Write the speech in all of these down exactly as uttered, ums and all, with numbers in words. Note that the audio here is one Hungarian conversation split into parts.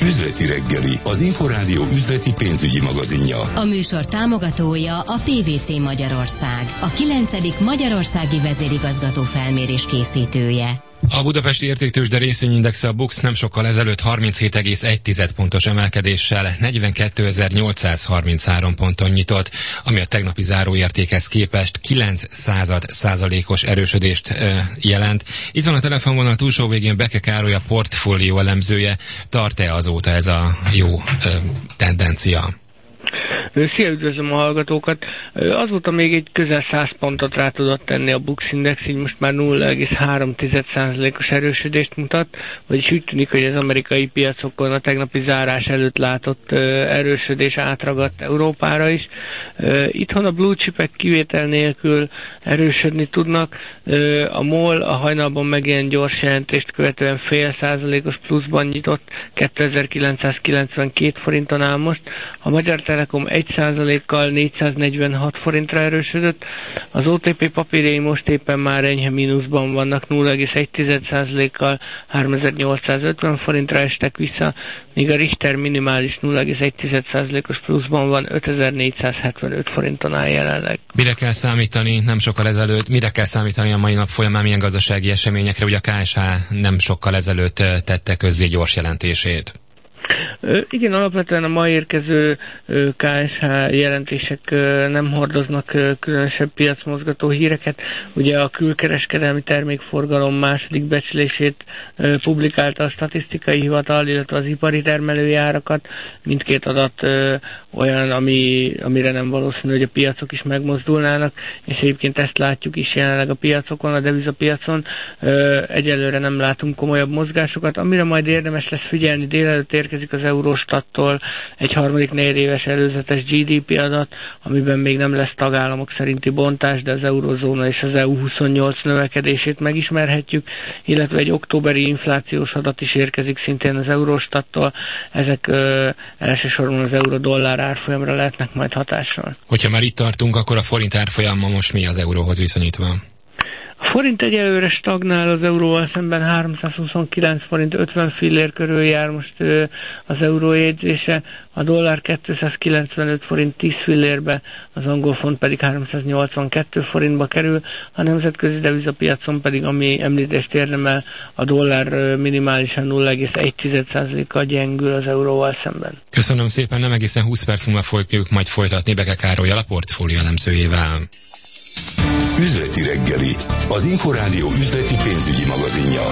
Üzleti reggeli, az Inforádió üzleti pénzügyi magazinja. A műsor támogatója a pé vé cé Magyarország, a kilencedik Magyarországi Vezérigazgató Felmérés készítője. A budapesti értéktőzsde részvényindexe a BUX nem sokkal ezelőtt harminchét egész egy pontos emelkedéssel negyvenkétezer-nyolcszázharminchárom ponton nyitott, ami a tegnapi záróértékhez képest kilenc század százalékos erősödést e, jelent. Itt van a telefonvonal túlsó végén Beke Károly, a portfólió elemzője. Tart-e azóta ez a jó e, tendencia? Szia, üdvözlöm a hallgatókat! Azóta még egy közel száz pontot rá tudott tenni a BUX Index, így most már nulla egész három százalékos erősödést mutat, vagyis úgy tűnik, hogy az amerikai piacokon a tegnapi zárás előtt látott erősödés átragadt Európára is. Itthon a blue chipek kivétel nélkül erősödni tudnak. A MOL a hajnalban megjelent gyors jelentést követően fél százalékos pluszban nyitott, kétezer-kilencszázkilencvenkét forinton áll most. A Magyar Telekom egy százalékkal négyszáznegyvenhat forintra erősödött. Az o té pé papírjai most éppen már enyhe mínuszban vannak, nulla egész egy százalékkal háromezer-nyolcszázötven forintra estek vissza, míg a Richter minimális nulla egész egy százalékos pluszban van, ötezer-négyszázhetvenöt forinton áll jelenleg. Mire kell számítani nem sokkal ezelőtt, mire kell számítani a mai nap folyamán, milyen gazdasági eseményekre? Ugye a ká es há nem sokkal ezelőtt tette közzé gyors jelentését. Igen, alapvetően a ma érkező ká es há jelentések nem hordoznak különösebb piacmozgató híreket. Ugye a külkereskedelmi termékforgalom második becslését publikálta a statisztikai hivatal, illetve az ipari termelői árakat. Mindkét adat olyan, ami, amire nem valószínű, hogy a piacok is megmozdulnának, és egyébként ezt látjuk is jelenleg a piacokon, a devizapiacon. Egyelőre nem látunk komolyabb mozgásokat, amire majd érdemes lesz figyelni. Délelőtt érkezik az Eurostattól egy harmadik negyedéves előzetes gé dé pé adat, amiben még nem lesz tagállamok szerinti bontás, de az eurozóna és az é u huszonnyolc növekedését megismerhetjük, illetve egy októberi inflációs adat is érkezik szintén az Eurostattól. Ezek ö, elsősorban az euró-dollár árfolyamra lehetnek majd hatással. Hogyha már itt tartunk, akkor a forint árfolyama most mi az euróhoz viszonyítva? A forint egyelőre stagnál, az euróval szemben háromszázhuszonkilenc forint ötven fillér körül jár most ö, az euró jegyzése, a dollár kétszázkilencvenöt forint tíz fillérbe, az angol font pedig háromszáznyolcvankettő forintba kerül, a nemzetközi devizapiacon pedig, ami említést érdemel, a dollár ö, minimálisan nulla egész egy százalékkal gyengül az euróval szemben. Köszönöm szépen, nem egészen húsz perc múlva fogjuk majd folytatni Beke Károlyal, a portfólió elemzőjével. Üzleti reggeli, az Inforádió üzleti pénzügyi magazinja.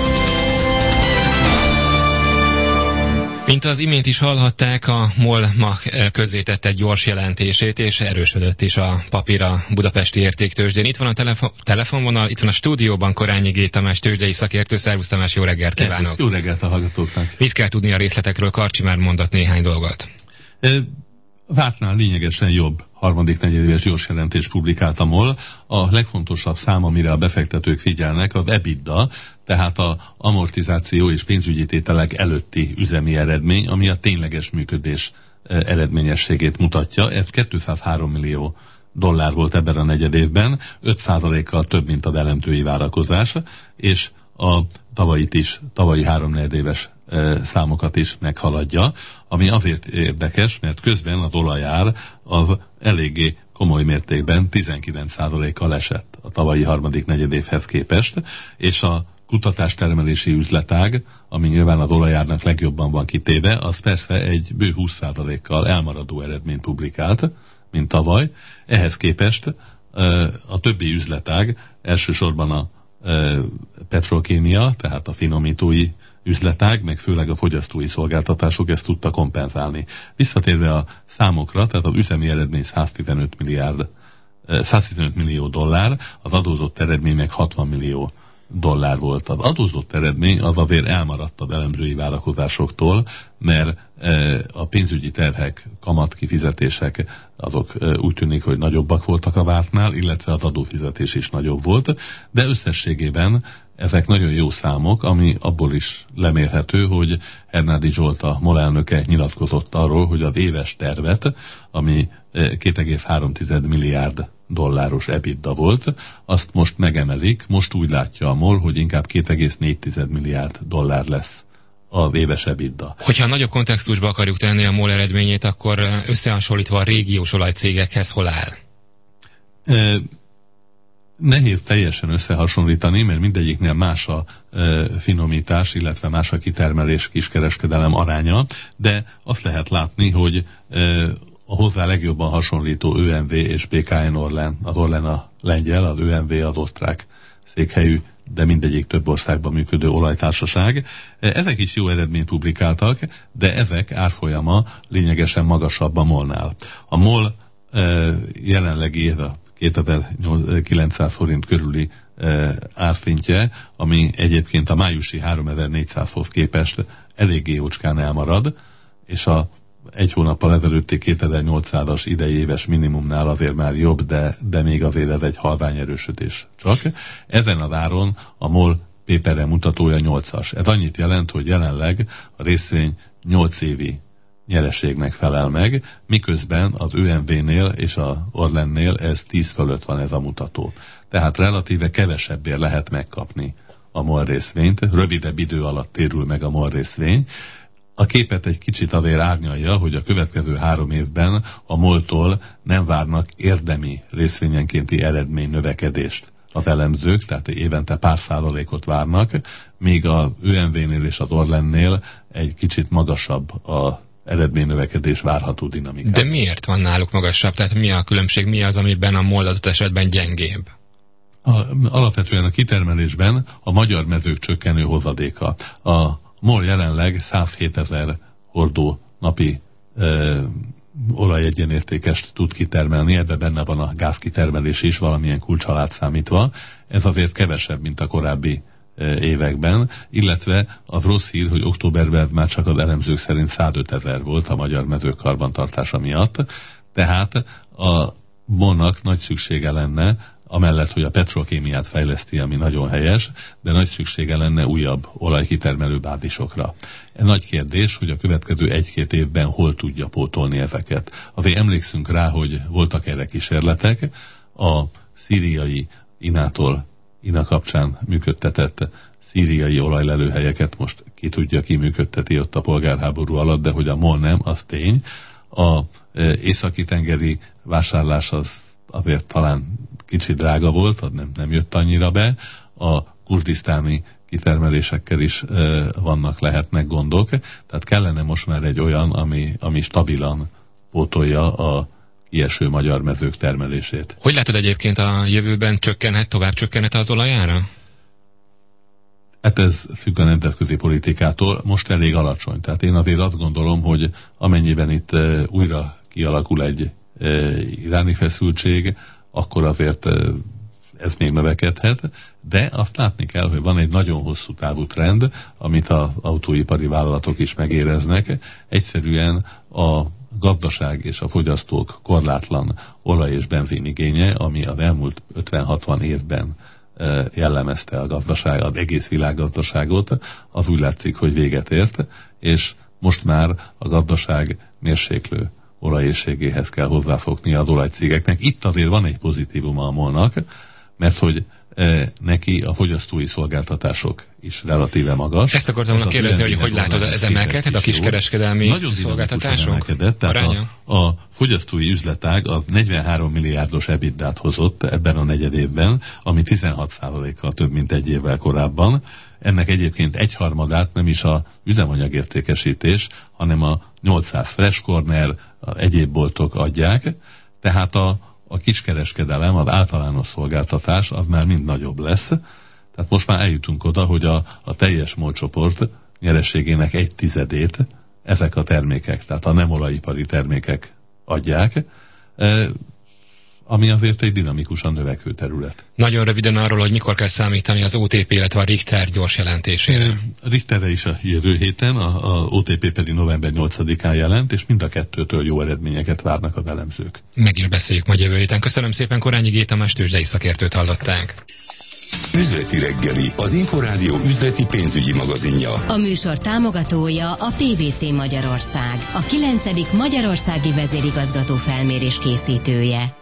Mint az imént is hallhatták, a MOL ma közzétette egy gyors jelentését, és erősödött is a papír a budapesti értéktőzsdén. Itt van a telefon, telefonvonal, itt van a stúdióban Korányi G. Tamás tőzsdei szakértő. Szervusz Tamás, jó reggelt kívánok! Jó reggelt a hallgatóknak! Mit kell tudni a részletekről? Karcsi már mondott néhány dolgot. E, vártnál lényegesen jobb harmadik negyedéves gyors jelentést publikált a MOL. A legfontosabb szám, amire a befektetők figyelnek, az EBITDA, tehát a amortizáció és pénzügyi tételek előtti üzemi eredmény, ami a tényleges működés eredményességét mutatja. Ez kétszázhárom millió dollár volt ebben a negyedévben, öt százalékkal több, mint a elemzői várakozás, és a tavalyit is, tavalyi háromnegyedéves számokat is meghaladja, ami azért érdekes, mert közben az olajár az eléggé komoly mértékben tizenkilenc százalékkal esett a tavalyi harmadik negyedévhez képest, és a kutatástermelési üzletág, ami nyilván az olajárnak legjobban van kitéve, az persze egy bő húsz százalékkal elmaradó eredményt publikált, mint tavaly. Ehhez képest a többi üzletág, elsősorban a petrokémia, tehát a finomítói üzletág, meg főleg a fogyasztói szolgáltatások ezt tudta kompenzálni. Visszatérve a számokra, tehát az üzemi eredmény száztizenöt milliárd, száztizenöt millió dollár, az adózott eredmény meg hatvan millió dollár volt. Az adózott eredmény az azért elmaradt az elemzői várakozásoktól, mert a pénzügyi terhek, kamatkifizetések azok úgy tűnik, hogy nagyobbak voltak a vártnál, illetve az adófizetés is nagyobb volt, de összességében ezek nagyon jó számok, ami abból is lemérhető, hogy Hernádi Zsolt, a MOL elnöke nyilatkozott arról, hogy az éves tervet, ami két egész három milliárd dolláros EBITDA volt, azt most megemelik, most úgy látja a MOL, hogy inkább két egész négy milliárd dollár lesz a éves EBITDA. Hogyha nagyobb kontextusba akarjuk tenni a MOL eredményét, akkor összehasonlítva a régiós olajcégekhez hol áll? E, nehéz teljesen összehasonlítani, mert mindegyiknél más a e, finomítás, illetve más a kitermelés, kiskereskedelem aránya, de azt lehet látni, hogy e, a hozzá legjobban hasonlító ö em vé és bé ká en Orlen, az Orlen a lengyel, az ö em vé az osztrák székhelyű, de mindegyik több országban működő olajtársaság. Ezek is jó eredményt publikáltak, de ezek árfolyama lényegesen magasabb a MOL-nál. A MOL e, jelenlegi a kétezer-kilencszáz forint körüli e, árszintje, ami egyébként a májusi háromezer-négyszázhoz képest eléggé jócskán elmarad, és a egy hónappal ezelőtti kétezer-nyolcszázas idei éves minimumnál azért már jobb, de, de még azért ez egy halvány erősödés csak. Ezen az áron a MOL Paper mutatója nyolcas. Ez annyit jelent, hogy jelenleg a részvény nyolc évi nyereségnek felel meg, miközben az ö em vé-nél és az Orlennél ez tíz fölött van ez a mutató. Tehát relatíve kevesebbért lehet megkapni a MOL részvényt, rövidebb idő alatt térül meg a MOL részvény. A képet egy kicsit azért árnyalja, hogy a következő három évben a MOL-tól nem várnak érdemi részvényenkénti eredmény növekedést az elemzők, tehát évente pár százalékot várnak, míg az ö em vé-nél és az Orlennél egy kicsit magasabb a eredménynövekedés várható dinamika. De miért van náluk magasabb? Tehát mi a különbség? Mi az, amiben a MOL adott esetben gyengébb? A, alapvetően a kitermelésben a magyar mezők csökkenő hozadéka. A MOL jelenleg százhétezer hordó napi e, olajegyenértékest tud kitermelni, ebben benne van a gázkitermelés is, valamilyen kulcsalát számítva. Ez azért kevesebb, mint a korábbi e, években, illetve az rossz hír, hogy októberben már csak az elemzők szerint százötezer volt a magyar mezők karbantartása miatt, tehát a MOL-nak nagy szüksége lenne, amellett, hogy a petrokémiát fejleszti, ami nagyon helyes, de nagy szüksége lenne újabb olajkitermelő bázisokra. Ez nagy kérdés, hogy a következő egy-két évben hol tudja pótolni ezeket. Azért emlékszünk rá, hogy voltak erre kísérletek, a szíriai Inától, Ina kapcsán működtetett szíriai olajlelőhelyeket most ki tudja, ki működteti ott a polgárháború alatt, de hogy a MOL nem, az tény. A e, északi-tengeri vásárlás az azért talán kicsit drága volt, nem, nem jött annyira be. A kurdisztáni kitermelésekkel is e, vannak, lehetnek gondok, tehát kellene most már egy olyan, ami, ami stabilan pótolja a kieső magyar mezők termelését. Hogy látod egyébként a jövőben csökkenhet, tovább csökkenhet az olajára? Hát ez függ a nemzetközi politikától, most elég alacsony. Tehát én azért azt gondolom, hogy amennyiben itt e, újra kialakul egy e, iráni feszültség, akkor azért ez még növekedhet, de azt látni kell, hogy van egy nagyon hosszú távú trend, amit az autóipari vállalatok is megéreznek. Egyszerűen a gazdaság és a fogyasztók korlátlan olaj- és benzinigénye, ami az elmúlt ötven-hatvan évben jellemezte a gazdaság, az egész világgazdaságot, az úgy látszik, hogy véget ért, és most már a gazdaság mérséklő olajészségéhez kell hozzáfogni az olajcégeknek. Itt azért van egy pozitívuma a MOL-nak, mert hogy e, neki a fogyasztói szolgáltatások is relatíve magas. Ezt akartam volna kérdezni, hogy hogy látod, ez emelkedhet a kiskereskedelmi nagyon szolgáltatások? Tehát a, a fogyasztói üzletág az negyvenhárom milliárdos ebitdát hozott ebben a negyedévben, ami tizenhat százalékkal több, mint egy évvel korábban. Ennek egyébként egyharmadát nem is a üzemanyagértékesítés, hanem a nyolcszáz Fresh Corner, a egyéb boltok adják, tehát a, a kiskereskedelem, az általános szolgáltatás az már mind nagyobb lesz. Tehát most már eljutunk oda, hogy a, a teljes MOL csoport nyereségének egy tizedét ezek a termékek, tehát a nem olajipari termékek adják, e, ami azért egy dinamikusan növekvő terület. Nagyon röviden arról, hogy mikor kell számítani az o té pé, illetve a Richter gyors jelentésére. A Richterre is a jövő héten, a, a o té pé pedig november nyolcadikán jelent, és mind a kettőtől jó eredményeket várnak az elemzők. Megint beszéljük majd jövő héten. Köszönöm szépen, Korányi G. Tamás tőzsdei szakértőt hallották. Üzleti reggeli, az Inforádió üzleti pénzügyi magazinja. A műsor támogatója a pé vé cé Magyarország, a kilencedik Magyarországi Vezérigazgató Felmérés készítője.